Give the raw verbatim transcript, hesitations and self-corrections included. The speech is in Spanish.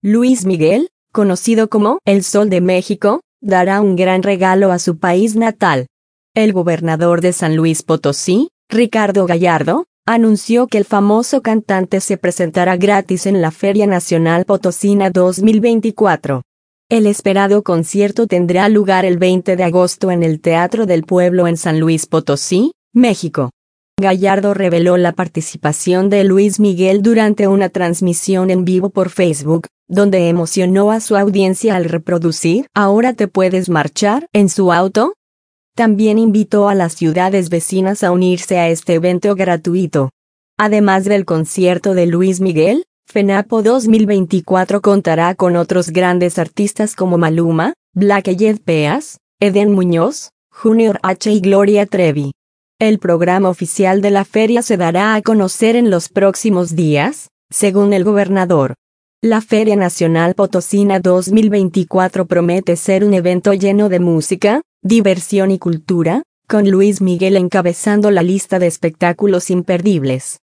Luis Miguel, conocido como El Sol de México, dará un gran regalo a su país natal. El gobernador de San Luis Potosí, Ricardo Gallardo, anunció que el famoso cantante se presentará gratis en la Feria Nacional Potosina dos mil veinticuatro. El esperado concierto tendrá lugar el veinte de agosto en el Teatro del Pueblo en San Luis Potosí, México. Gallardo reveló la participación de Luis Miguel durante una transmisión en vivo por Facebook, donde emocionó a su audiencia al reproducir "Ahora te puedes marchar" en su auto. También invitó a las ciudades vecinas a unirse a este evento gratuito. Además del concierto de Luis Miguel, FENAPO dos mil veinticuatro contará con otros grandes artistas como Maluma, Black Eyed Peas, Eden Muñoz, Junior H y Gloria Trevi. El programa oficial de la feria se dará a conocer en los próximos días, según el gobernador. La Feria Nacional Potosina dos mil veinticuatro promete ser un evento lleno de música, diversión y cultura, con Luis Miguel encabezando la lista de espectáculos imperdibles.